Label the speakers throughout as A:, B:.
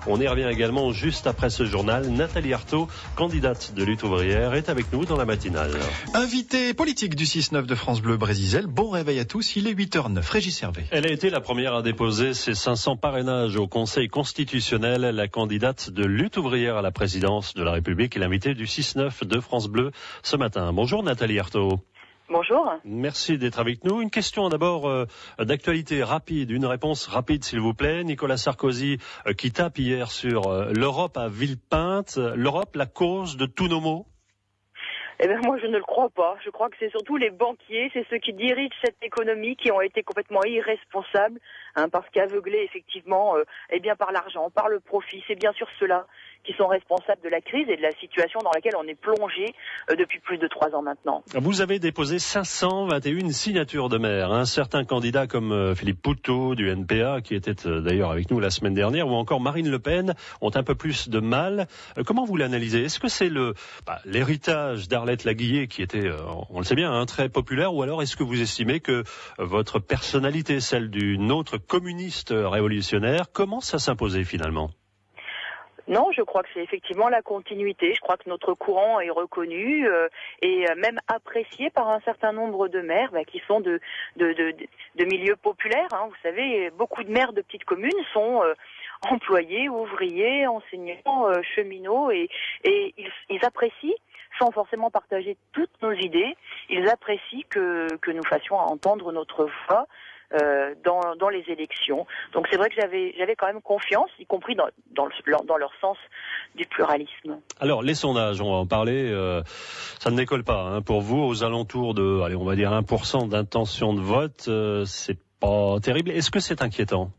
A: On y revient également juste après ce journal. Nathalie Arthaud, candidate de Lutte ouvrière, est avec nous dans la matinale.
B: Invitée politique du 6-9 de France Bleu Brésil. Bon réveil à tous, il est 8h09. Régis Hervé.
A: Elle a été la première à déposer ses 500 parrainages au Conseil constitutionnel. La candidate de Lutte ouvrière à la présidence de la République est l'invitée du 6-9 de France Bleu ce matin. Bonjour Nathalie Arthaud.
C: Bonjour.
A: Merci d'être avec nous. Une question d'abord d'actualité rapide, une réponse rapide s'il vous plaît. Nicolas Sarkozy qui tape hier sur l'Europe à Villepinte. L'Europe, la cause de tous nos maux?
C: Eh bien, moi, je ne le crois pas. Je crois que c'est surtout les banquiers, c'est ceux qui dirigent cette économie qui ont été complètement irresponsables, parce qu'aveuglés, effectivement, par l'argent, par le profit. C'est bien sûr ceux-là qui sont responsables de la crise et de la situation dans laquelle on est plongé depuis plus de 3 ans maintenant.
A: Vous avez déposé 521 signatures de maires. Certains candidats comme Philippe Poutou du NPA, qui était d'ailleurs avec nous la semaine dernière, ou encore Marine Le Pen, ont un peu plus de mal. Comment vous l'analysez? Est-ce que c'est l'héritage d'Arlette Laguiller, qui était, on le sait bien, très populaire, ou alors est-ce que vous estimez que votre personnalité, celle d'une autre communiste révolutionnaire, commence à s'imposer finalement?
C: Non, je crois que c'est effectivement la continuité. Je crois que notre courant est reconnu et même apprécié par un certain nombre de maires qui sont de milieux populaires. Vous savez, beaucoup de maires de petites communes sont employés, ouvriers, enseignants, cheminots et ils apprécient, sans forcément partager toutes nos idées, ils apprécient que nous fassions entendre notre voix dans les élections. Donc c'est vrai que j'avais quand même confiance, y compris dans leur sens du pluralisme.
A: Alors les sondages, on va en parler, ça ne décolle pas pour vous, aux alentours de, allez, on va dire 1% d'intention de vote, c'est pas terrible. Est-ce que c'est inquiétant?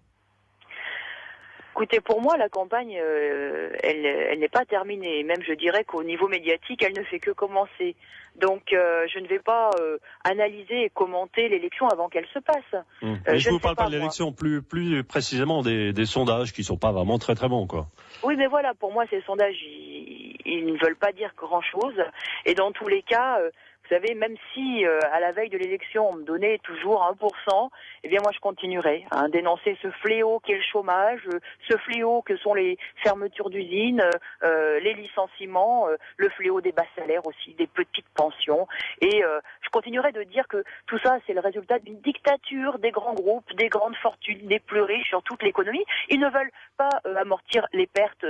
C: Écoutez, pour moi, la campagne, elle n'est pas terminée. Même, je dirais qu'au niveau médiatique, elle ne fait que commencer. Donc, je ne vais pas analyser et commenter l'élection avant qu'elle se passe.
A: Mais je ne vous parle pas de l'élection, plus précisément des sondages qui sont pas vraiment très très bons, quoi.
C: Oui, mais voilà, pour moi, ces sondages, ils ne veulent pas dire grand-chose. Et dans tous les cas, vous savez, même si à la veille de l'élection, on me donnait toujours 1%, eh bien moi je continuerai à dénoncer ce fléau qu'est le chômage, ce fléau que sont les fermetures d'usines, les licenciements, le fléau des bas salaires aussi, des petites pensions. Et je continuerai de dire que tout ça, c'est le résultat d'une dictature des grands groupes, des grandes fortunes, des plus riches sur toute l'économie. Ils ne veulent pas amortir les pertes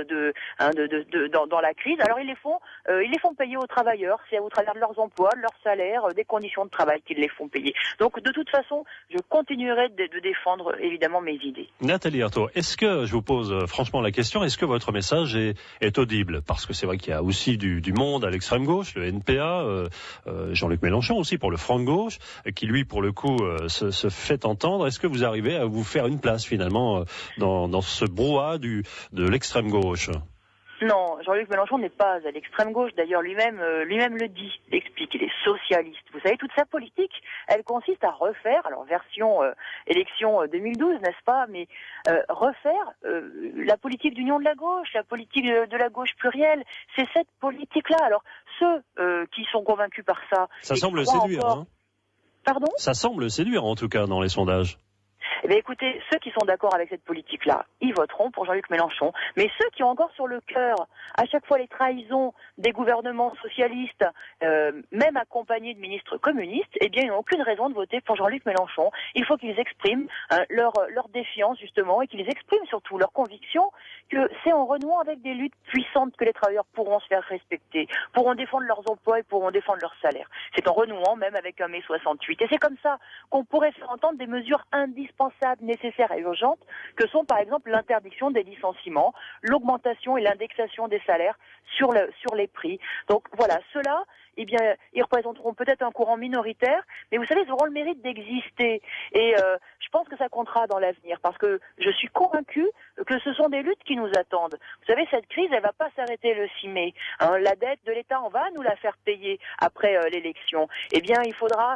C: dans la crise. Alors ils les font payer aux travailleurs, c'est au travers de leurs emplois, de leurs salaires, des conditions de travail qu'ils les font payer. Donc de toute façon, je continuerai de défendre évidemment mes idées.
A: Nathalie Arthaud, est-ce que, je vous pose franchement la question, est-ce que votre message est audible? Parce que c'est vrai qu'il y a aussi du monde à l'extrême gauche, le NPA, Jean-Luc Mélenchon aussi pour le Front de gauche, qui lui pour le coup se fait entendre. Est-ce que vous arrivez à vous faire une place finalement dans ce brouhaha de l'extrême gauche?
C: Non, Jean-Luc Mélenchon n'est pas à l'extrême gauche. D'ailleurs, lui-même le dit, l'explique. Il est socialiste. Vous savez, toute sa politique, elle consiste à refaire, alors version élection 2012, n'est-ce pas, mais refaire la politique d'union de la gauche, la politique de la gauche plurielle. C'est cette politique-là. Alors, ceux qui sont convaincus par ça...
A: Ça semble séduire,
C: encore... Pardon ?
A: Ça semble séduire, en tout cas, dans les sondages.
C: Eh bien, écoutez, ceux qui sont d'accord avec cette politique-là, ils voteront pour Jean-Luc Mélenchon. Mais ceux qui ont encore sur le cœur, à chaque fois, les trahisons des gouvernements socialistes, même accompagnés de ministres communistes, eh bien, ils n'ont aucune raison de voter pour Jean-Luc Mélenchon. Il faut qu'ils expriment leur défiance, justement, et qu'ils expriment surtout leur conviction que c'est en renouant avec des luttes puissantes que les travailleurs pourront se faire respecter, pourront défendre leurs emplois et pourront défendre leurs salaires. C'est en renouant même avec un mai 68. Et c'est comme ça qu'on pourrait faire entendre des mesures indispensables, nécessaires et urgentes, que sont par exemple l'interdiction des licenciements, l'augmentation et l'indexation des salaires sur les prix. Donc voilà, ceux-là, eh bien, ils représenteront peut-être un courant minoritaire, mais vous savez, ils auront le mérite d'exister. Et je pense que ça comptera dans l'avenir, parce que je suis convaincue que ce sont des luttes qui nous attendent. Vous savez, cette crise, elle va pas s'arrêter le 6 mai. La dette de l'État, on va nous la faire payer après l'élection. Eh bien, il faudra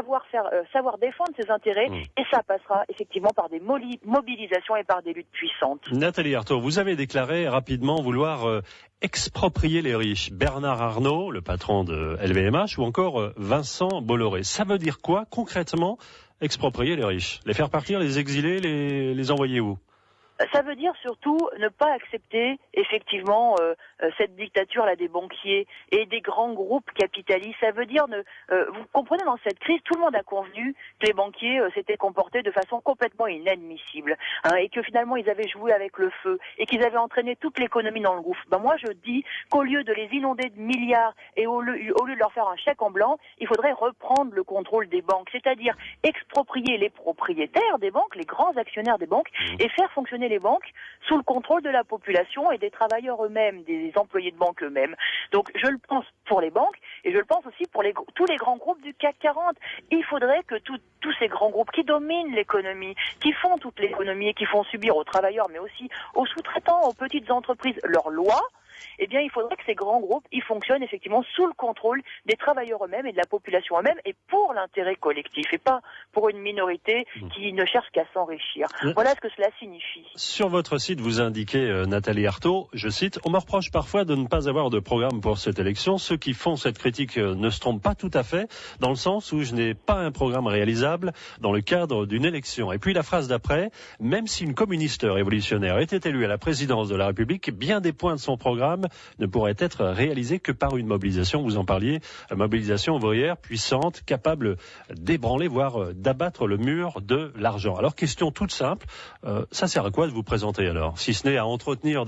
C: savoir défendre ses intérêts, et ça passera effectivement par des mobilisations et par des luttes puissantes.
A: Nathalie Arthaud, vous avez déclaré rapidement vouloir exproprier les riches. Bernard Arnault, le patron de LVMH, ou encore Vincent Bolloré. Ça veut dire quoi concrètement, exproprier les riches? Les faire partir, les exiler, les envoyer où?
C: Ça veut dire surtout ne pas accepter effectivement cette dictature-là des banquiers et des grands groupes capitalistes. Ça veut dire vous comprenez, dans cette crise, tout le monde a convenu que les banquiers s'étaient comportés de façon complètement inadmissible, hein, et que finalement ils avaient joué avec le feu et qu'ils avaient entraîné toute l'économie dans le gouffre. Moi je dis qu'au lieu de les inonder de milliards et au lieu de leur faire un chèque en blanc, il faudrait reprendre le contrôle des banques, c'est-à-dire exproprier les propriétaires des banques, les grands actionnaires des banques, et faire fonctionner les banques sous le contrôle de la population et des travailleurs eux-mêmes, des employés de banque eux-mêmes. Donc je le pense pour les banques et je le pense aussi pour tous les grands groupes du CAC 40. Il faudrait que tous ces grands groupes qui dominent l'économie, qui font toute l'économie et qui font subir aux travailleurs mais aussi aux sous-traitants, aux petites entreprises leurs lois, eh bien, il faudrait que ces grands groupes, ils fonctionnent effectivement sous le contrôle des travailleurs eux-mêmes et de la population eux-mêmes et pour l'intérêt collectif et pas pour une minorité qui ne cherche qu'à s'enrichir. Voilà ce que cela signifie.
A: Sur votre site, vous indiquez, Nathalie Arthaud, je cite, « On me reproche parfois de ne pas avoir de programme pour cette élection. Ceux qui font cette critique ne se trompent pas tout à fait, dans le sens où je n'ai pas un programme réalisable dans le cadre d'une élection. » Et puis la phrase d'après, « Même si une communiste révolutionnaire était élue à la présidence de la République, bien des points de son programme ne pourrait être réalisé que par une mobilisation, vous en parliez, mobilisation ouvrière puissante, capable d'ébranler, voire d'abattre le mur de l'argent. » Alors, question toute simple, ça sert à quoi de vous présenter alors, si ce n'est à entretenir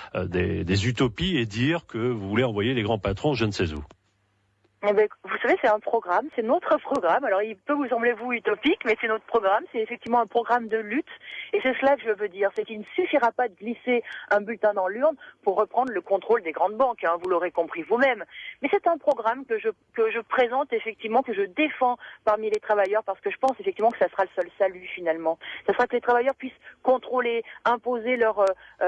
A: des utopies et dire que vous voulez envoyer les grands patrons je ne sais où?
C: Eh bien, vous savez, c'est un programme, c'est notre programme. Alors, il peut vous sembler, vous, utopique, mais c'est notre programme. C'est effectivement un programme de lutte. Et c'est cela que je veux dire. C'est qu'il ne suffira pas de glisser un bulletin dans l'urne pour reprendre le contrôle des grandes banques, hein, vous l'aurez compris vous-même. Mais c'est un programme que je présente, effectivement, que je défends parmi les travailleurs, parce que je pense, effectivement, que ça sera le seul salut, finalement. Ça sera que les travailleurs puissent contrôler, imposer leur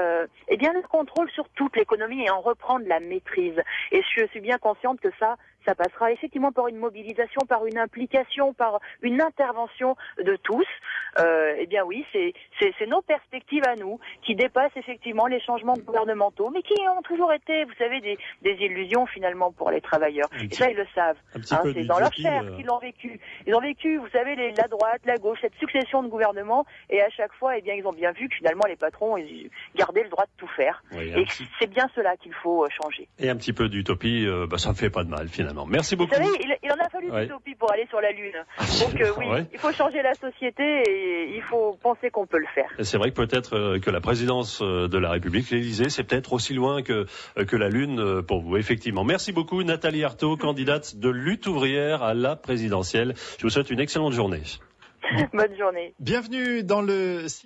C: contrôle sur toute l'économie et en reprendre la maîtrise. Et je suis bien consciente que ça passera effectivement par une mobilisation, par une implication, par une intervention de tous. Eh bien oui, c'est nos perspectives à nous qui dépassent effectivement les changements gouvernementaux, mais qui ont toujours été, vous savez, des illusions finalement pour les travailleurs. Et ça, ils le savent. C'est dans leur chair qu'ils l'ont vécu. Ils ont vécu, vous savez, la droite, la gauche, cette succession de gouvernements, et à chaque fois, eh bien, ils ont bien vu que finalement les patrons, ils gardaient le droit de tout faire. Oui, et c'est bien cela qu'il faut changer.
A: Et un petit peu d'utopie, ça ne fait pas de mal finalement. Merci beaucoup.
C: Vous savez, il en a fallu d'utopie pour aller sur la Lune. Donc oui, il faut changer la société et il faut penser qu'on peut le faire.
A: C'est vrai que peut-être que la présidence de la République, l'Élysée, c'est peut-être aussi loin que la Lune pour vous, effectivement. Merci beaucoup Nathalie Arthaud, candidate de lutte ouvrière à la présidentielle. Je vous souhaite une excellente journée.
C: Bonne journée.
B: Bienvenue dans le